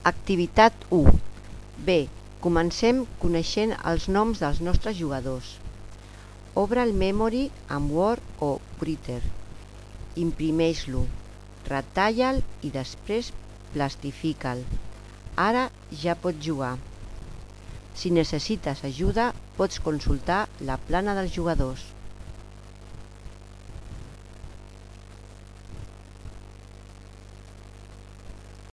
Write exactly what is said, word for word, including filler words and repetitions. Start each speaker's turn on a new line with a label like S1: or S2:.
S1: Activitat u. Bé, comencem coneixent els noms dels nostres jugadors. Obre el memory amb Word o Printer. Imprimeix-lo, retalla'l i després plastifica'l. Ara ja pots jugar. Si necessites ajuda, pots consultar la plana dels jugadors.